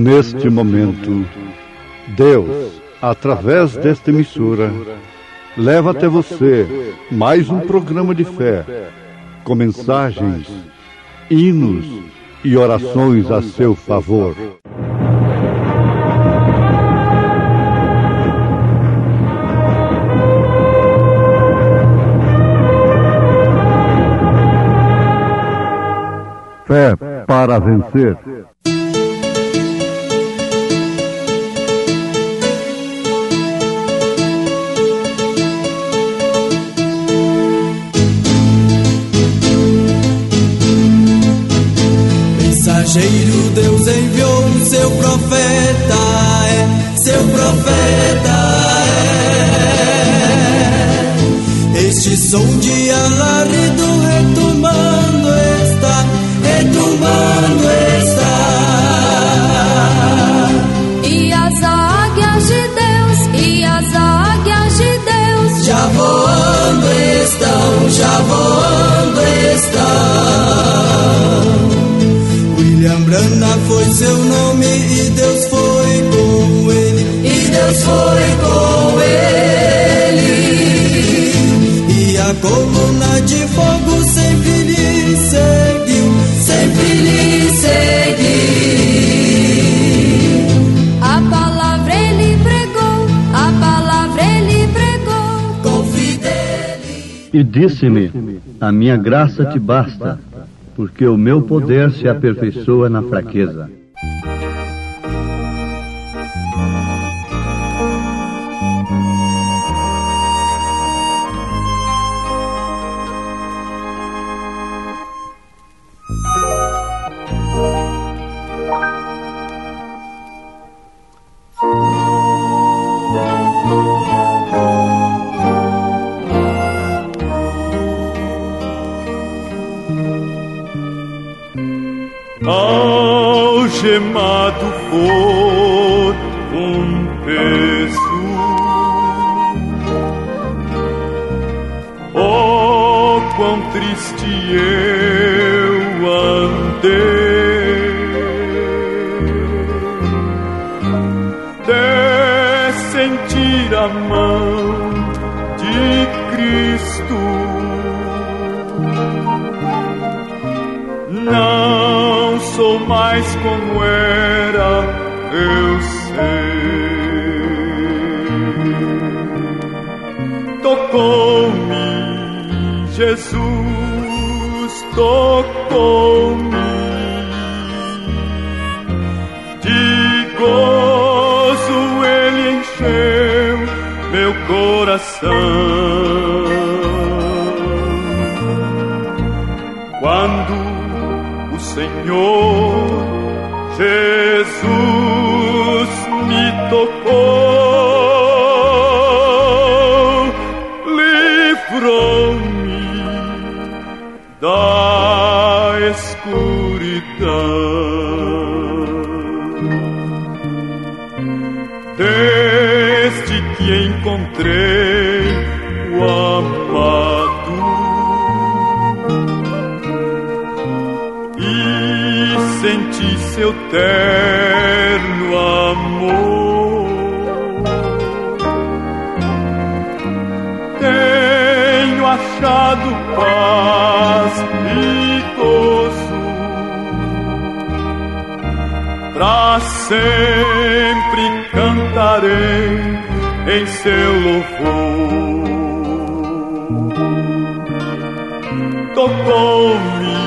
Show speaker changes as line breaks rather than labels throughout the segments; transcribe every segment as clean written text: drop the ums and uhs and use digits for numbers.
Neste momento, Deus, através desta emissora, leva até você mais um programa de fé, com mensagens, hinos e orações a seu favor. Fé para vencer.
Mensageiro, Deus enviou o seu profeta, seu profeta é. Este som de alarido retumando está, retumando está.
E as águias de Deus, e as águias de Deus,
já voando estão, já voando estão. William Branham foi seu nome e Deus foi com ele, e Deus foi com ele. E a coluna de fogo sempre lhe seguiu, sempre lhe seguiu.
a palavra ele pregou, a palavra ele pregou
com fidelidade.
E disse-me: a minha graça te basta, porque o meu poder se aperfeiçoa na fraqueza.
Algemado por um peso, oh, quão triste eu andei, de sentir a mão de Cristo. Não sou mais como era, eu sei. Tocou-me, Jesus, tocou-me. De gozo ele encheu meu coração. Quando o Senhor Jesus me tocou, livrou-me da escuridão. Desde que encontrei o amado e senti seu terno amor, tenho achado paz e gozo, pra sempre cantarei em seu louvor. Tocou-me,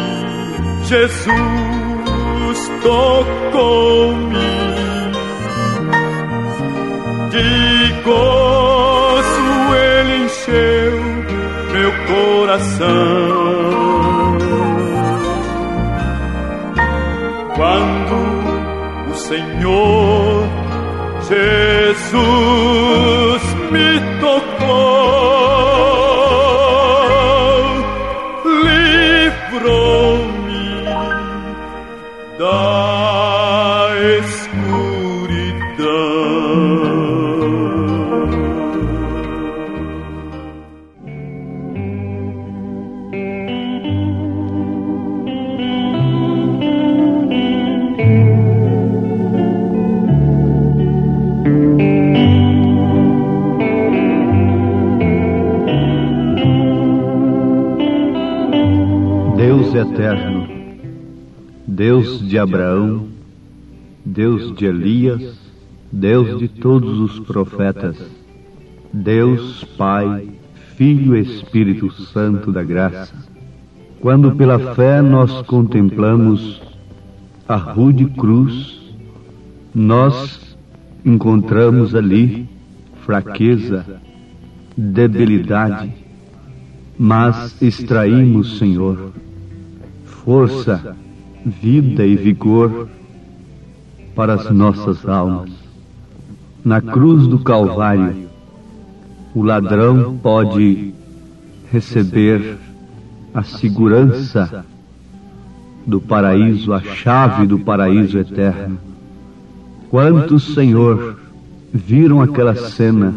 Jesus, tocou-me. De gozo ele encheu meu coração. Quando o Senhor Jesus me tocou, livrou-me da escuridão.
Deus eterno, Deus de Abraão, Deus de Elias, Deus de todos os profetas, Deus Pai, Filho e Espírito Santo da graça, quando pela fé nós contemplamos a rude cruz, nós encontramos ali fraqueza, debilidade, mas extraímos, Senhor, força, vida e vigor para as nossas almas. Na cruz do Calvário, o ladrão pode receber a segurança do paraíso, a chave do paraíso eterno. Quantos, Senhor, viram aquela cena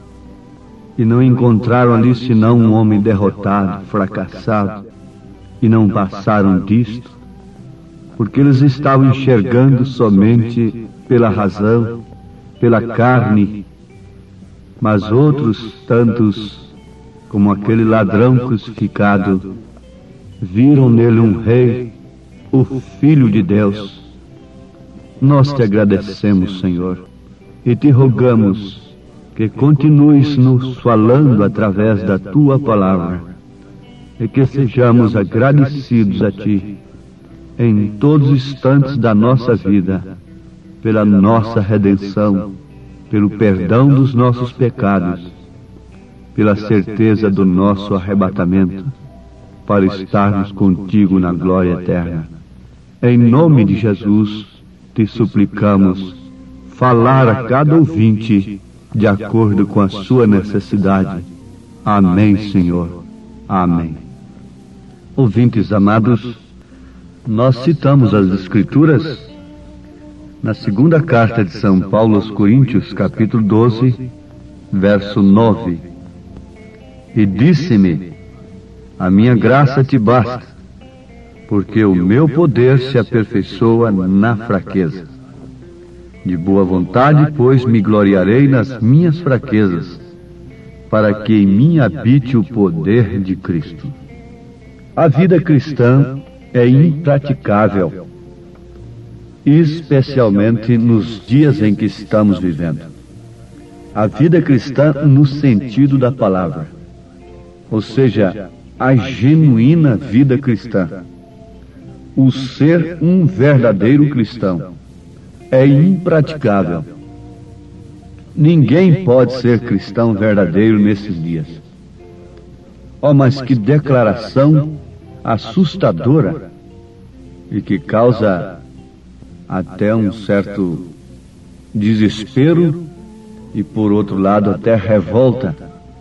e não encontraram ali senão um homem derrotado, fracassado, e não passaram disto, porque eles estavam enxergando somente pela razão, pela carne, mas outros tantos, como aquele ladrão crucificado, viram nele um rei, o Filho de Deus. Nós te agradecemos, Senhor, e te rogamos que continues nos falando através da tua palavra e que sejamos agradecidos a ti em todos os instantes da nossa vida, pela nossa redenção, pelo perdão dos nossos pecados, pela certeza do nosso arrebatamento, para estarmos contigo na glória eterna. Em nome de Jesus, te suplicamos falar a cada ouvinte de acordo com a sua necessidade. Amém, Senhor. Amém. Ouvintes amados, nós citamos as Escrituras na segunda carta de São Paulo aos Coríntios, capítulo 12, verso 9. E disse-me: a minha graça te basta, porque o meu poder se aperfeiçoa na fraqueza. De boa vontade, pois, me gloriarei nas minhas fraquezas, para que em mim habite o poder de Cristo. A vida cristã é impraticável, especialmente nos dias em que estamos vivendo. A vida cristã no sentido da palavra, ou seja, a genuína vida cristã, o ser um verdadeiro cristão, é impraticável. Ninguém pode ser cristão verdadeiro nesses dias. Oh, mas que declaração assustadora e que causa até um certo desespero e, por outro lado, até revolta.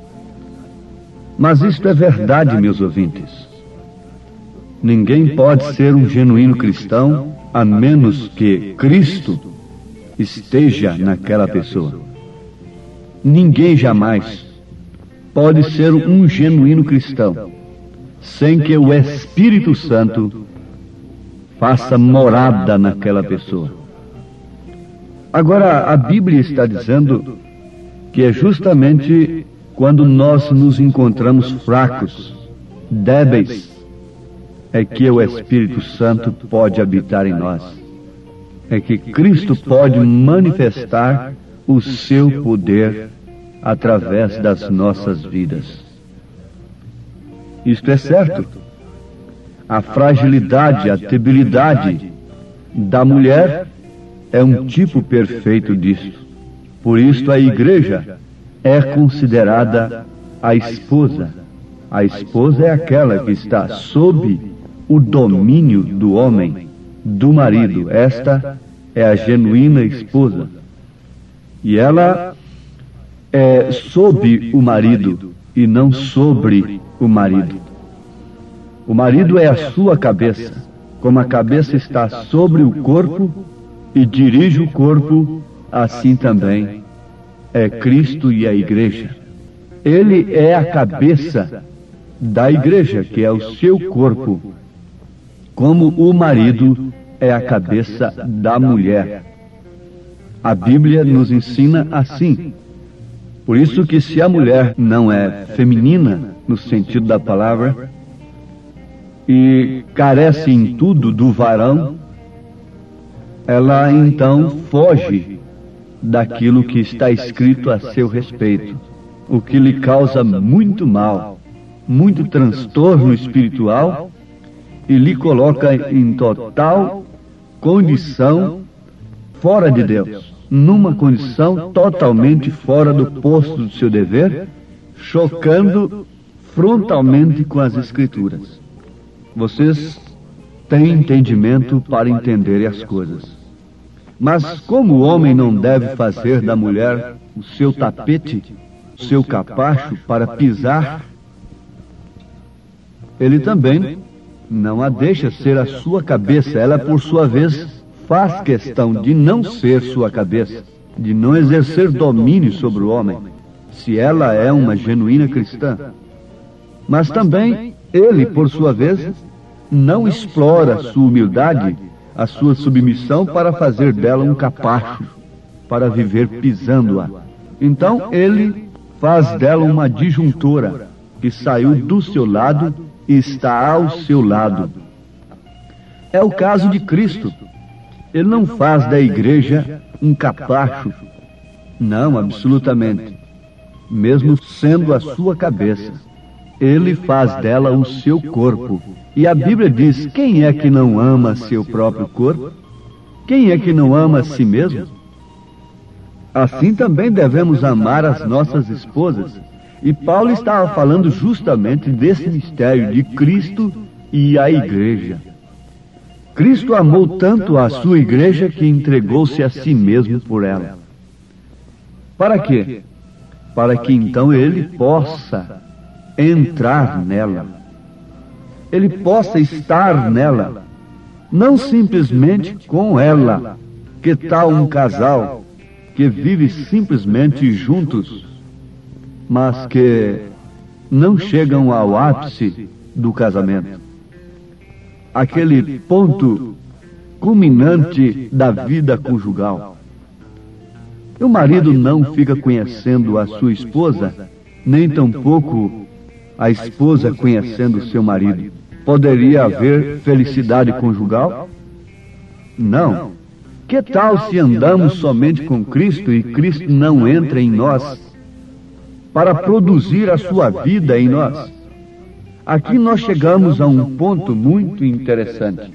Mas isto é verdade, meus ouvintes. Ninguém pode ser um genuíno cristão a menos que Cristo esteja naquela pessoa. Ninguém jamais pode ser um genuíno cristão sem que o Espírito Santo faça morada naquela pessoa. Agora, a Bíblia está dizendo que é justamente quando nós nos encontramos fracos, débeis, é que o Espírito Santo pode habitar em nós. É que Cristo pode manifestar o seu poder através das nossas vidas. Isto é certo. A fragilidade, a debilidade da mulher é um tipo perfeito disso. Por isso a igreja é considerada a esposa. A esposa é aquela que está sob o domínio do homem, do marido. Esta é a genuína esposa. E ela é sob o marido e não sobre o marido. O marido é a sua cabeça. Como a cabeça está sobre o corpo e dirige o corpo, assim também é Cristo e a igreja. Ele é a cabeça da igreja, que é o seu corpo, como o marido é a cabeça da mulher. A Bíblia nos ensina assim. Por isso que se a mulher não é feminina, no sentido da palavra, e carece em tudo do varão, ela então foge daquilo que está escrito a seu respeito, o que lhe causa muito mal, muito transtorno espiritual e lhe coloca em total condição fora de Deus, numa condição totalmente fora do posto do seu dever, chocando frontalmente com as Escrituras. Vocês têm entendimento para entenderem as coisas. Mas como o homem não deve fazer da mulher o seu tapete, o seu capacho para pisar, ele também não a deixa ser a sua cabeça. Ela, por sua vez, faz questão de não ser sua cabeça, de não exercer domínio sobre o homem, se ela é uma genuína cristã. Mas também ele, por sua vez, não explora a sua humildade, a sua submissão para fazer dela um capacho, para viver pisando-a. Então ele faz dela uma disjuntora que saiu do seu lado e está ao seu lado. É o caso de Cristo. Ele não faz da igreja um capacho. Não, absolutamente. Mesmo sendo a sua cabeça, ele faz dela o seu corpo. E a Bíblia diz: quem é que não ama seu próprio corpo? Quem é que não ama a si mesmo? Assim também devemos amar as nossas esposas. E Paulo estava falando justamente desse mistério de Cristo e a igreja. Cristo amou tanto a sua igreja que entregou-se a si mesmo por ela. Para quê? Para que então ele possa entrar nela. Ele possa estar nela. Não simplesmente com ela. Que tal um casal que vive simplesmente juntos, mas que não chegam ao ápice do casamento, aquele ponto culminante da vida conjugal. E o marido não fica conhecendo a sua esposa, nem tampouco a esposa conhecendo o seu marido. Poderia haver felicidade conjugal? Não. Que tal se andamos somente com Cristo e Cristo não entra em nós para produzir a sua vida em nós? Aqui nós chegamos a um ponto muito interessante.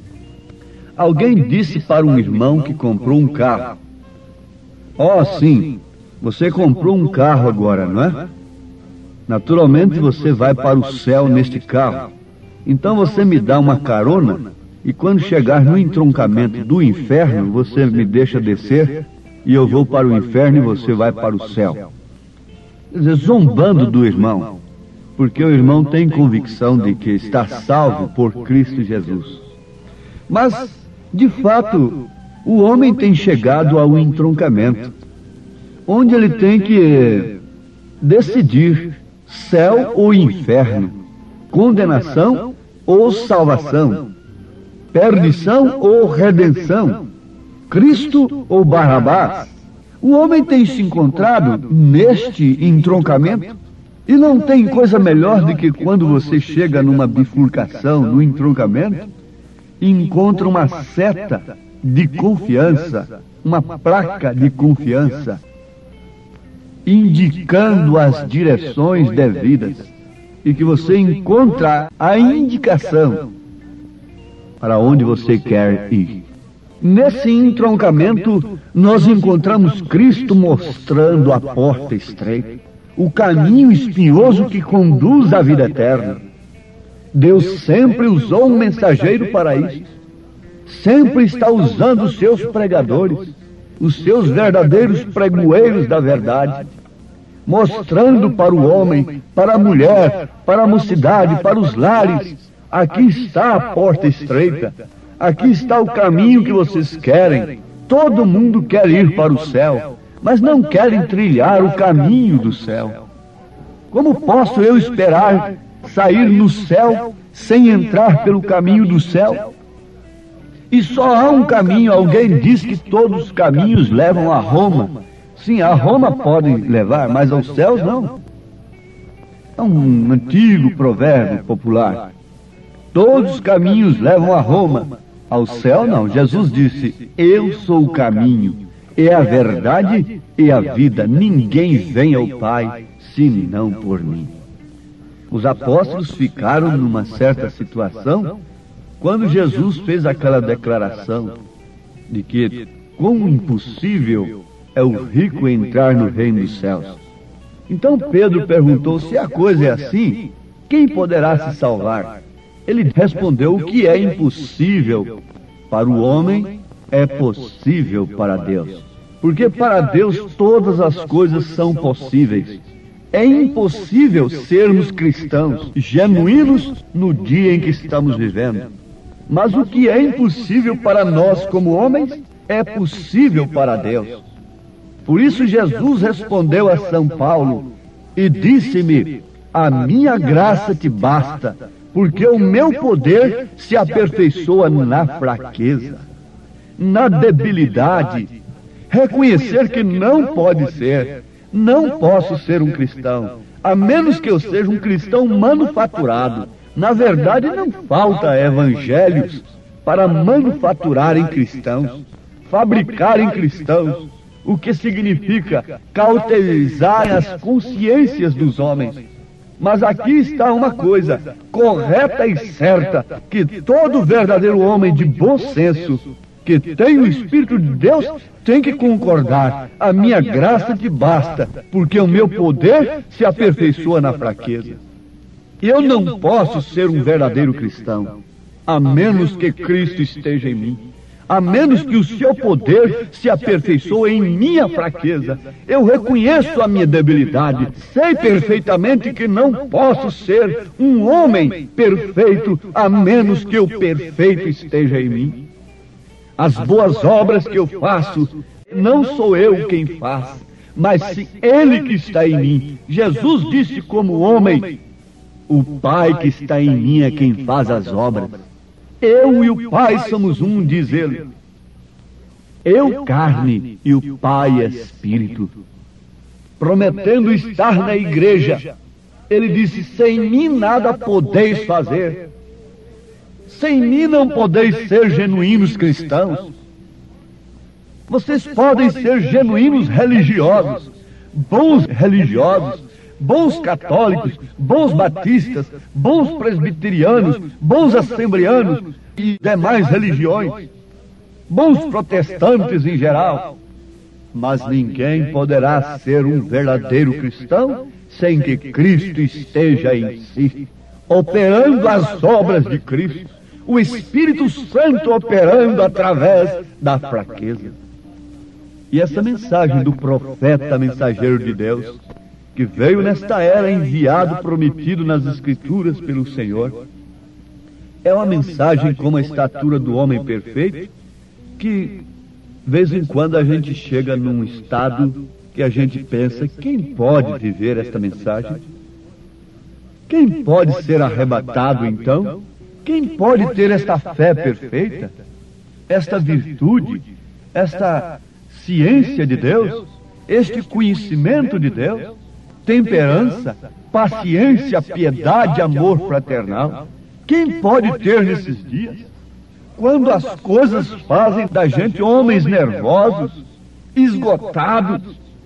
Alguém disse para um irmão que comprou um carro: "Oh, sim, você comprou um carro agora, não é? Naturalmente você vai para o céu neste carro. Então você me dá uma carona e quando chegar no entroncamento do inferno, você me deixa descer e eu vou para o inferno e você vai para o céu." Quer dizer, zombando do irmão, porque o irmão tem convicção de que está salvo por Cristo Jesus. Mas, de fato, o homem tem chegado ao entroncamento, onde ele tem que decidir céu ou inferno, condenação ou salvação, perdição ou redenção, Cristo ou Barrabás. O homem tem se encontrado neste entroncamento e não tem coisa melhor do que quando você chega numa bifurcação, no entroncamento, e encontra uma seta de confiança, uma placa de confiança, indicando as direções devidas, e que você encontra a indicação para onde você quer ir. Nesse entroncamento, nós encontramos Cristo mostrando a porta estreita, o caminho espinhoso que conduz à vida eterna. Deus sempre usou um mensageiro para isso. Sempre está usando os seus pregadores, os seus verdadeiros pregoeiros da verdade, mostrando para o homem, para a mulher, para a mocidade, para os lares: aqui está a porta estreita, aqui está o caminho que vocês querem. Todo mundo quer ir para o céu, mas não querem trilhar o caminho do céu. Como posso eu esperar sair no céu sem entrar pelo caminho do céu? E só há um caminho. Alguém diz que todos os caminhos levam a Roma. Sim, a Roma pode levar, mas aos céus não. É um antigo provérbio popular. Todos os caminhos levam a Roma. Ao céu não. Jesus disse: eu sou o caminho, é a verdade e a vida. Ninguém vem ao Pai senão por mim. Os apóstolos ficaram numa certa situação quando Jesus fez aquela declaração de que quão impossível é o rico entrar no reino dos céus. Então Pedro perguntou: se a coisa é assim, quem poderá se salvar? Ele respondeu: o que é impossível para o homem é possível para Deus. Porque para Deus todas as coisas são possíveis. É impossível sermos cristãos genuínos no dia em que estamos vivendo. Mas o que é impossível para nós como homens é possível para Deus. Por isso Jesus respondeu a São Paulo e disse-me: a minha graça te basta, porque o meu poder se aperfeiçoa na fraqueza, na debilidade. Reconhecer que não posso ser um cristão, a menos que eu seja um cristão manufaturado. Na verdade, não falta evangelhos para manufaturarem cristãos, fabricarem cristãos, o que significa cauterizar as consciências dos homens. Mas aqui está uma coisa correta e certa, que todo verdadeiro homem de bom senso, que tem o Espírito de Deus, tem que concordar: a minha graça te basta, porque o meu poder se aperfeiçoa na fraqueza. Eu não posso ser um verdadeiro cristão, a menos que Cristo esteja em mim, a menos que o seu poder se aperfeiçoe em minha fraqueza. Eu reconheço a minha debilidade, sei perfeitamente que não posso ser um homem perfeito, a menos que o perfeito esteja em mim. As boas obras que eu faço, não sou eu quem faz, mas sim Ele que está em mim. Jesus disse como homem: o Pai que está em mim é quem faz as obras. Eu e o Pai somos um, diz ele. Eu carne e o Pai espírito. Prometendo estar na igreja, ele disse: sem mim nada podeis fazer. Sem mim não podeis ser genuínos cristãos. Vocês podem ser genuínos religiosos, bons católicos, bons batistas, bons presbiterianos, bons assembleanos e demais religiões, bons protestantes em geral. Mas ninguém poderá ser um verdadeiro cristão sem que Cristo esteja em si, operando as obras de Cristo, o Espírito Santo operando através da fraqueza. E essa mensagem do profeta mensageiro de Deus, que veio nesta era enviado, prometido nas Escrituras pelo Senhor, é uma mensagem como a estatura do homem perfeito, que, de vez em quando, a gente chega num estado que a gente pensa: quem pode viver esta mensagem? Quem pode ser arrebatado, então? Quem pode ter esta fé perfeita? Esta virtude? Esta ciência de Deus? Este conhecimento de Deus? Temperança, paciência, piedade, amor fraternal? Quem pode ter nesses dias? Quando as coisas fazem da gente homens nervosos, esgotados,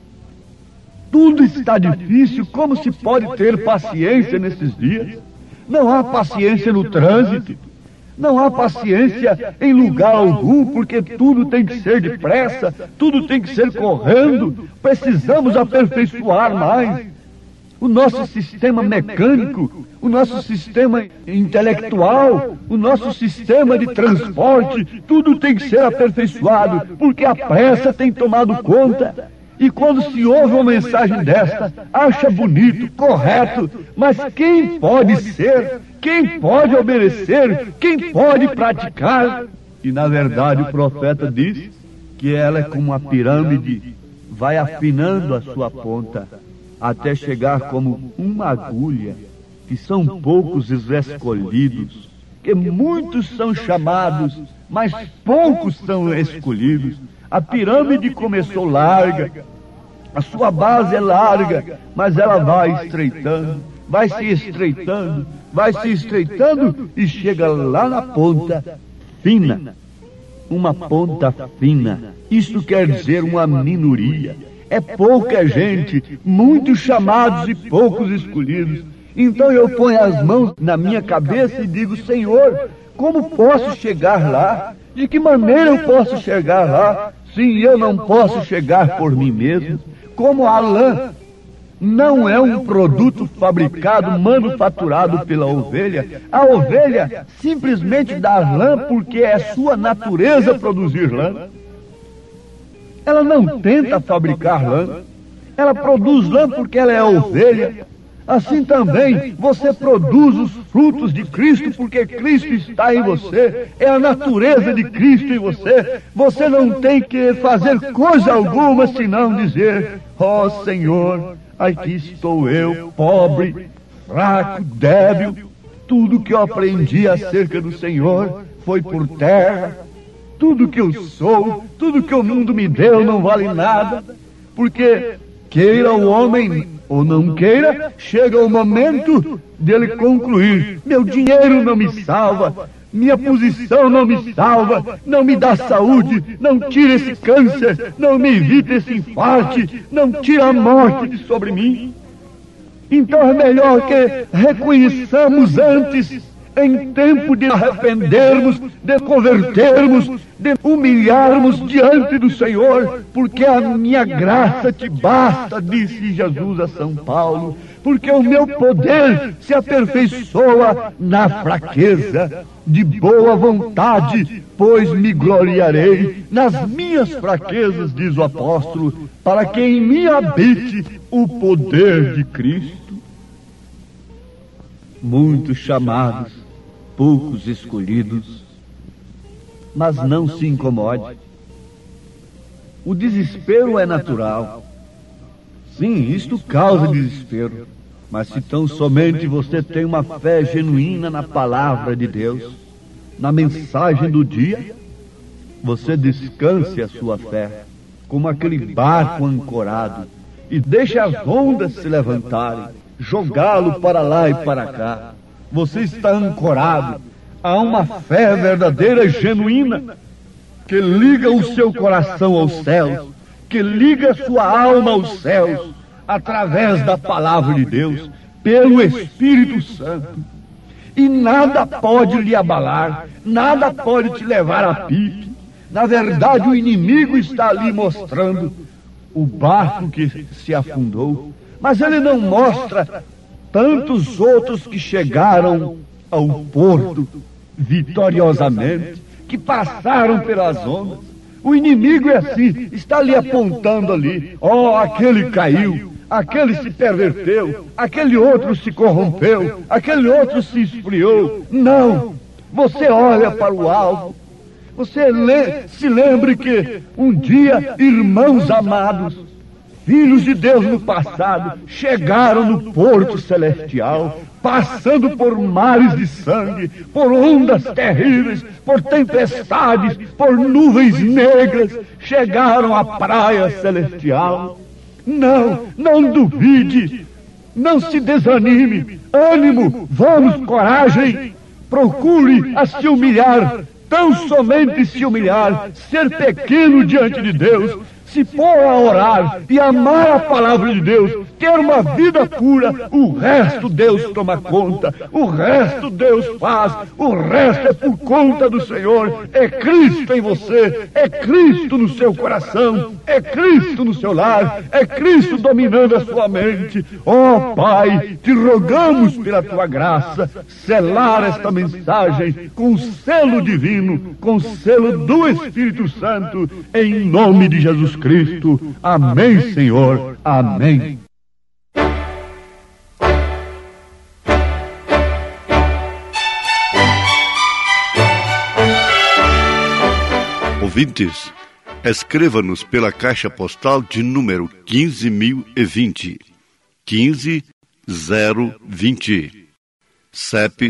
tudo está difícil, como se pode ter paciência nesses dias? Não há paciência no trânsito, não há paciência em lugar algum, porque tudo tem que ser depressa, tudo tem que ser correndo. Precisamos aperfeiçoar mais o nosso sistema mecânico, o nosso sistema intelectual, o nosso sistema de transporte. Tudo tem que ser aperfeiçoado, porque a pressa tem tomado conta. E quando se ouve uma mensagem desta, acha bonito, correto, mas quem pode ser? Quem pode obedecer? Quem pode praticar? E na verdade o profeta diz que ela é como uma pirâmide, vai afinando a sua ponta, até chegar como uma agulha, que são poucos os escolhidos, que muitos são chamados, mas poucos são escolhidos. A pirâmide começou larga, a sua base é larga, mas ela vai estreitando. vai se estreitando e chega lá na ponta fina. Uma ponta fina. Isto quer dizer uma minoria. É pouca gente, muitos chamados e poucos escolhidos. Então eu ponho as mãos na minha cabeça e digo: Senhor, como posso chegar lá? De que maneira eu posso chegar lá? Sim, eu não posso chegar por mim mesmo. Como a lã não é um produto fabricado, manufaturado pela ovelha, a ovelha simplesmente dá lã porque é sua natureza produzir lã. Ela não tenta fabricar lã, ela produz lã porque ela é ovelha. Assim também você produz os frutos de Cristo porque Cristo está em você, é a natureza de Cristo em você. Você não tem que fazer coisa alguma senão dizer: ó Senhor, aqui estou eu, pobre, fraco, débil. Tudo que eu aprendi acerca do Senhor foi por terra. Tudo que eu sou, tudo que o mundo me deu não vale nada, porque queira o homem ou não queira, chega o momento dele concluir: meu dinheiro não me salva, minha posição não me salva, não me dá saúde, não tira esse câncer, não me evita esse infarte, não tira a morte de sobre mim. Então é melhor que reconheçamos antes, em tempo de arrependermos, de convertermos, de humilharmos diante do Senhor, porque a minha graça te basta, disse Jesus a São Paulo, porque o meu poder se aperfeiçoa na fraqueza. De boa vontade, pois me gloriarei nas minhas fraquezas, diz o apóstolo, para que em mim habite o poder de Cristo. Muitos chamados, poucos escolhidos, mas não se incomode. O desespero é natural. Sim, isto causa desespero. Mas se tão somente você tem uma fé genuína na palavra de Deus, na mensagem do dia, você descanse a sua fé, como aquele barco ancorado, e deixe as ondas se levantarem, jogá-lo para lá e para cá. Você está ancorado a uma fé verdadeira e genuína, que liga o seu coração aos céus, que liga a sua alma aos céus, através da palavra de Deus, pelo Espírito Santo. E nada pode lhe abalar, nada pode te levar a pique. Na verdade, o inimigo está ali mostrando o barco que se afundou, mas ele não mostra tantos outros que chegaram ao porto vitoriosamente, que passaram pelas ondas. O inimigo é assim, está ali apontando ali: ó, aquele caiu, aquele se perverteu, aquele outro se corrompeu, aquele outro se esfriou. Não, você olha para o alvo. Você se lembre que um dia, irmãos amados, filhos de Deus no passado, chegaram no porto celestial, passando por mares de sangue, por ondas terríveis, por tempestades, por nuvens negras, chegaram à praia celestial. Não duvide, não se desanime, ânimo, vamos, coragem, procure a se humilhar, tão somente se humilhar, ser pequeno diante de Deus, se pôr a orar e amar a palavra de Deus, ter uma vida pura, o resto Deus toma conta, o resto Deus faz, o resto é por conta do Senhor. É Cristo em você, é Cristo no seu coração, é Cristo no seu lar, é Cristo dominando a sua mente. Ó Pai, te rogamos pela tua graça, selar esta mensagem com o selo divino, com o selo do Espírito Santo, em nome de Jesus Cristo. Amém, Senhor. Amém.
Ouvintes, escreva-nos pela caixa postal de número 15.020, 15020, CEP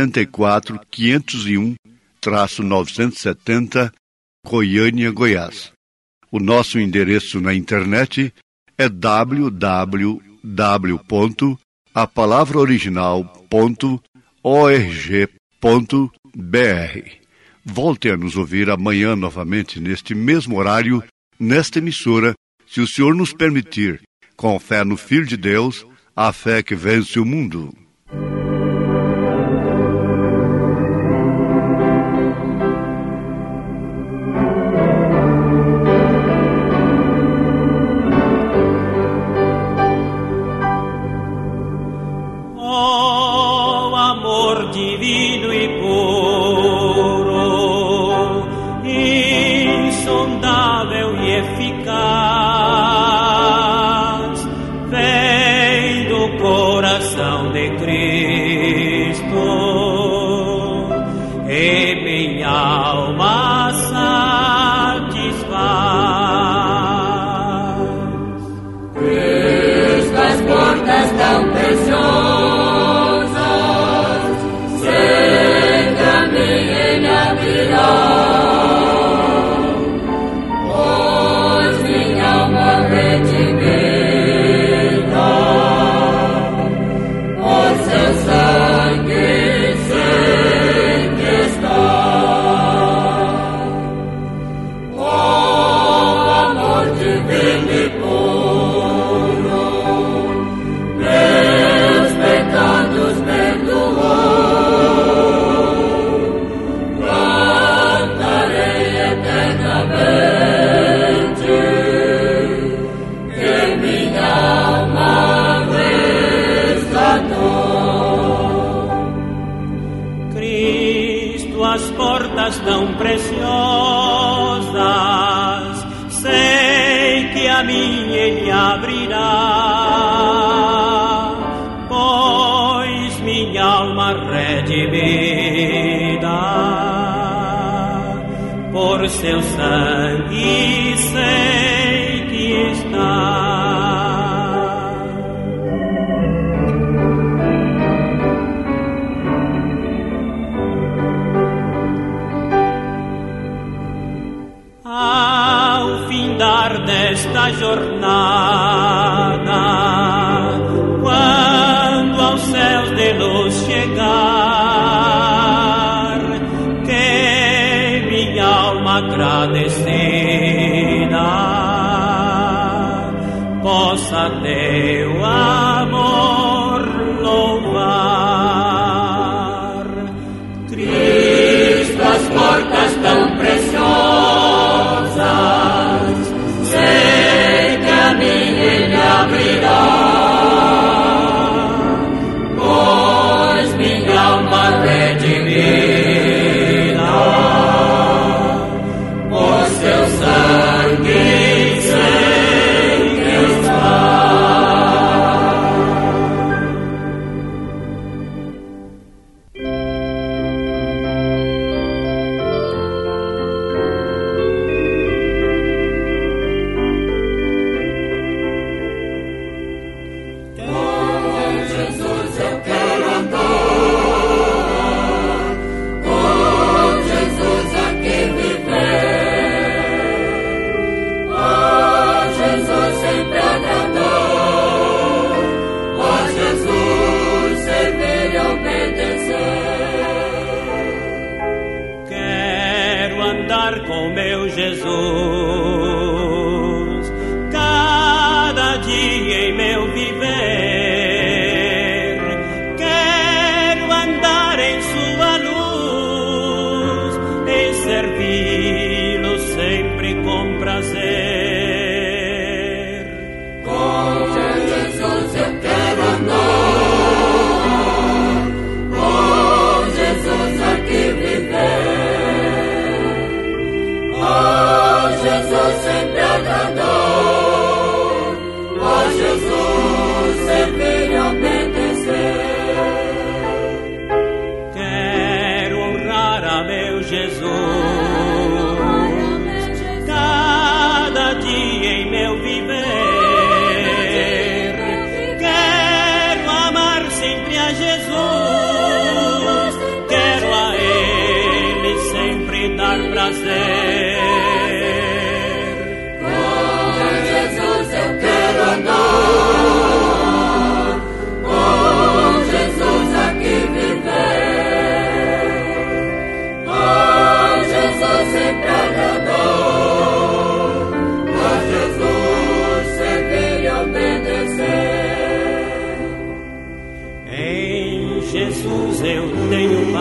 74.501-970, Goiânia, Goiás. O nosso endereço na internet é www.radiocultura.com.br. a palavra original.org.br. Volte a nos ouvir amanhã novamente neste mesmo horário, nesta emissora, se o Senhor nos permitir, com fé no Filho de Deus, a fé que vence o mundo.
As portas tão preciosas, sei que a mim Ele abrirá, pois minha alma redimida por seu sangue sei que está. Desta jornada, quando aos céus de luz chegar, que minha alma agradecida possa teu amor louvar. Cristo, as portas tão preciosas, pois minha alma redimida por seu sangue sei que está. Com meu Jesus, cada dia em meu viver, quero andar em sua luz, em servi-lo sempre com prazer. Com Jesus eu quero andar, com Jesus aqui viver. Oh, Jesus. Em Jesus eu tenho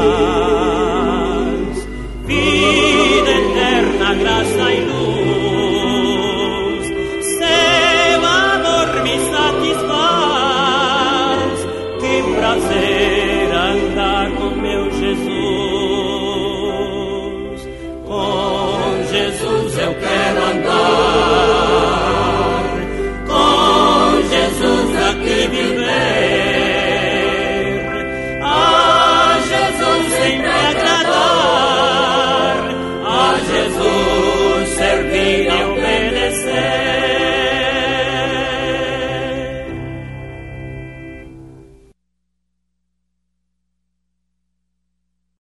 paz, vida eterna, graça e luz. Seu amor me satisfaz. Que prazer andar com meu Jesus. Com Jesus eu quero andar.